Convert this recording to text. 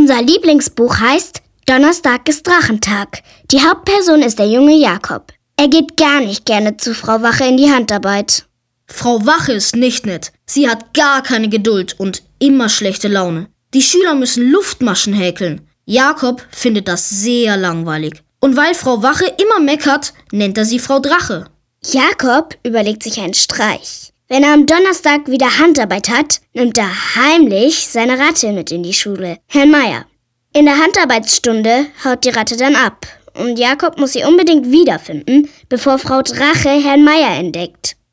Unser Lieblingsbuch heißt Donnerstag ist Drachentag. Die Hauptperson ist der junge Jakob. Er geht gar nicht gerne zu Frau Wache in die Handarbeit. Frau Wache ist nicht nett. Sie hat gar keine Geduld und immer schlechte Laune. Die Schüler müssen Luftmaschen häkeln. Jakob findet das sehr langweilig. Und weil Frau Wache immer meckert, nennt er sie Frau Drache. Jakob überlegt sich einen Streich. Wenn er am Donnerstag wieder Handarbeit hat, nimmt er heimlich seine Ratte mit in die Schule, Herrn Meier. In der Handarbeitsstunde haut die Ratte dann ab und Jakob muss sie unbedingt wiederfinden, bevor Frau Drache Herrn Meier entdeckt.